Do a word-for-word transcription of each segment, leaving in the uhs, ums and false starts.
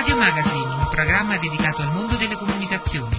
Radio Magazine, un programma dedicato al mondo delle comunicazioni.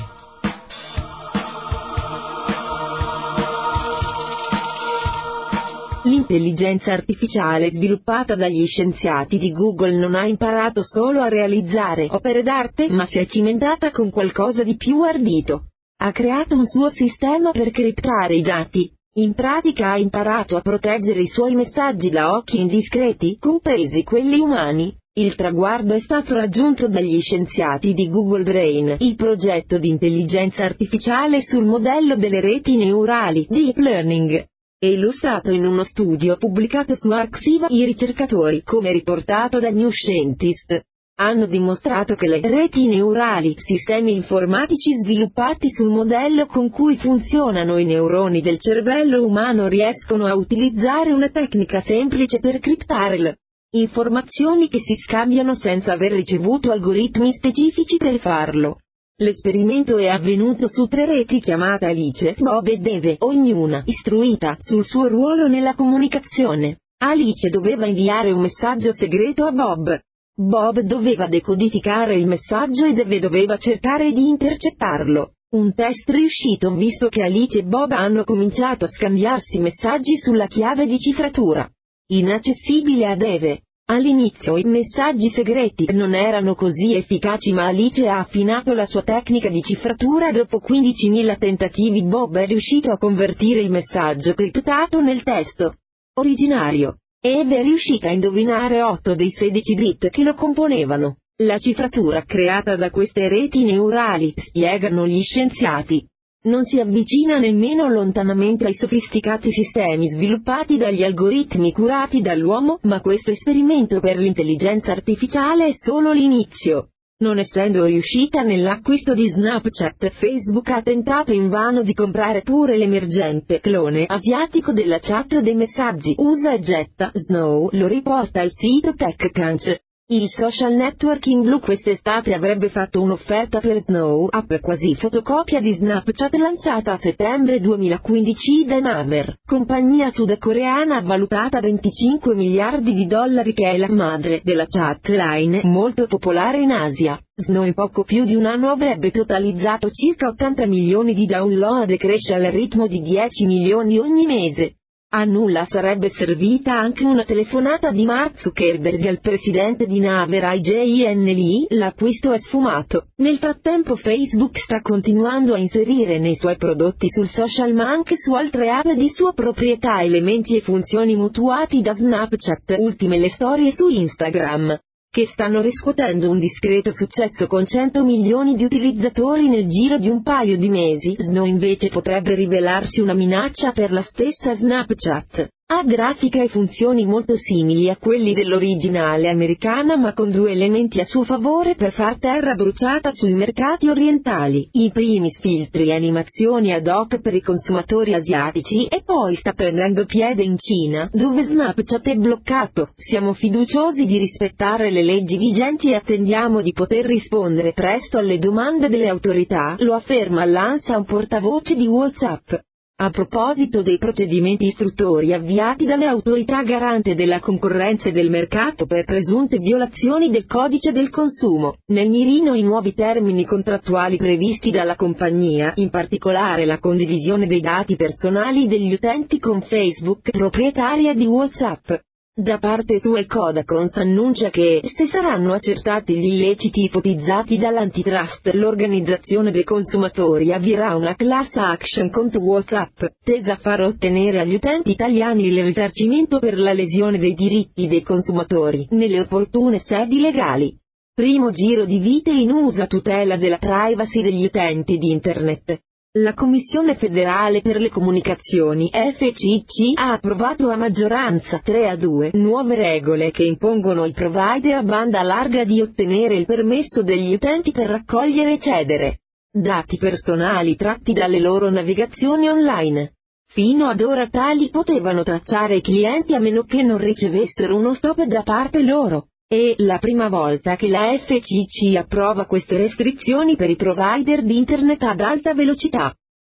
L'intelligenza artificiale sviluppata dagli scienziati di Google non ha imparato solo a realizzare opere d'arte, ma si è cimentata con qualcosa di più ardito. Ha creato un suo sistema per criptare i dati. In pratica ha imparato a proteggere i suoi messaggi da occhi indiscreti, compresi quelli umani. Il traguardo è stato raggiunto dagli scienziati di Google Brain, il progetto di intelligenza artificiale sul modello delle reti neurali, Deep Learning. E illustrato in uno studio pubblicato su Arxiva, i ricercatori, come riportato da New Scientist, hanno dimostrato che le reti neurali, sistemi informatici sviluppati sul modello con cui funzionano i neuroni del cervello umano, riescono a utilizzare una tecnica semplice per criptare le informazioni che si scambiano senza aver ricevuto algoritmi specifici per farlo. L'esperimento è avvenuto su tre reti chiamate Alice, Bob ed Eve, ognuna istruita sul suo ruolo nella comunicazione. Alice doveva inviare un messaggio segreto a Bob. Bob doveva decodificare il messaggio ed Eve doveva cercare di intercettarlo. Un test riuscito, visto che Alice e Bob hanno cominciato a scambiarsi messaggi sulla chiave di cifratura inaccessibile ad Eve. All'inizio i messaggi segreti non erano così efficaci, ma Alice ha affinato la sua tecnica di cifratura e dopo quindicimila tentativi Bob è riuscito a convertire il messaggio criptato nel testo originario. Eve è riuscita a indovinare otto dei sedici bit che lo componevano. La cifratura creata da queste reti neurali, spiegano gli scienziati, non si avvicina nemmeno lontanamente ai sofisticati sistemi sviluppati dagli algoritmi curati dall'uomo, ma questo esperimento per l'intelligenza artificiale è solo l'inizio. Non essendo riuscita nell'acquisto di Snapchat, Facebook ha tentato invano di comprare pure l'emergente clone asiatico della chat dei messaggi usa e getta. Snow lo riporta il sito TechCrunch. Il social network in blu quest'estate avrebbe fatto un'offerta per Snow, app quasi fotocopia di Snapchat lanciata a settembre duemilaquindici da Naver, compagnia sudcoreana valutata venticinque miliardi di dollari, che è la madre della chatline molto popolare in Asia. Snow in poco più di un anno avrebbe totalizzato circa ottanta milioni di download e cresce al ritmo di dieci milioni ogni mese. A nulla sarebbe servita anche una telefonata di Mark Zuckerberg al presidente di Naver I J N Lee, l'acquisto è sfumato. Nel frattempo Facebook sta continuando a inserire nei suoi prodotti sul social, ma anche su altre app di sua proprietà, elementi e funzioni mutuati da Snapchat, ultime le storie su Instagram, che stanno riscuotendo un discreto successo con cento milioni di utilizzatori nel giro di un paio di mesi. Snow invece potrebbe rivelarsi una minaccia per la stessa Snapchat. Ha grafica e funzioni molto simili a quelli dell'originale americana, ma con due elementi a suo favore per far terra bruciata sui mercati orientali: in primis filtri e animazioni ad hoc per i consumatori asiatici, e poi sta prendendo piede in Cina, dove Snapchat è bloccato. Siamo fiduciosi di rispettare le leggi vigenti e attendiamo di poter rispondere presto alle domande delle autorità, lo afferma all'ANSA un portavoce di WhatsApp. A proposito dei procedimenti istruttori avviati dalle autorità garante della concorrenza e del mercato per presunte violazioni del codice del consumo, nel mirino i nuovi termini contrattuali previsti dalla compagnia, in particolare la condivisione dei dati personali degli utenti con Facebook, proprietaria di WhatsApp. Da parte sua Codacons annuncia che, se saranno accertati gli illeciti ipotizzati dall'antitrust, l'organizzazione dei consumatori avvierà una class action contro WhatsApp, tesa a far ottenere agli utenti italiani il risarcimento per la lesione dei diritti dei consumatori, nelle opportune sedi legali. Primo giro di vite in U S A a tutela della privacy degli utenti di Internet. La Commissione federale per le comunicazioni F C C ha approvato a maggioranza tre a due nuove regole che impongono ai provider a banda larga di ottenere il permesso degli utenti per raccogliere e cedere dati personali tratti dalle loro navigazioni online. Fino ad ora tali potevano tracciare i clienti a meno che non ricevessero uno stop da parte loro. È la prima volta che la F C C approva queste restrizioni per i provider di Internet ad alta velocità.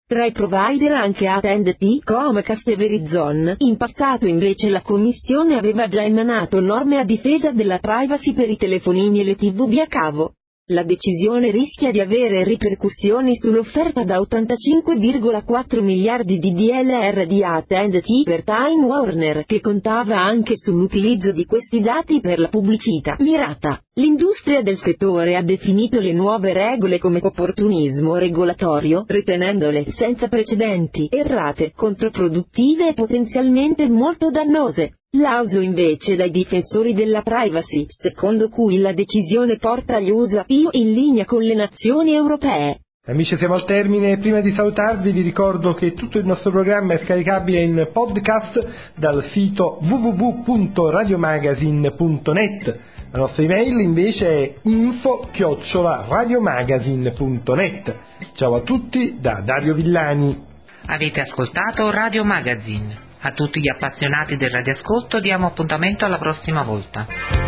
Tra i provider anche A T and T, Comcast e Verizon. In passato invece la Commissione aveva già emanato norme a difesa della privacy per i telefonini e le tivù via cavo. La decisione rischia di avere ripercussioni sull'offerta da ottantacinque virgola quattro miliardi di D L R di A T and T per Time Warner, che contava anche sull'utilizzo di questi dati per la pubblicità mirata. L'industria del settore ha definito le nuove regole come opportunismo regolatorio, ritenendole senza precedenti, errate, controproduttive e potenzialmente molto dannose. L'auso invece dai difensori della privacy, secondo cui la decisione porta gli U S A più in linea con le nazioni europee. Amici, siamo al termine. Prima di salutarvi vi ricordo che tutto il nostro programma è scaricabile in podcast dal sito w w w punto radiomagazine punto net. La nostra email invece è info chiocciola radiomagazine punto net. Ciao a tutti da Dario Villani. Avete ascoltato Radio Magazine. A tutti gli appassionati del radioascolto diamo appuntamento alla prossima volta.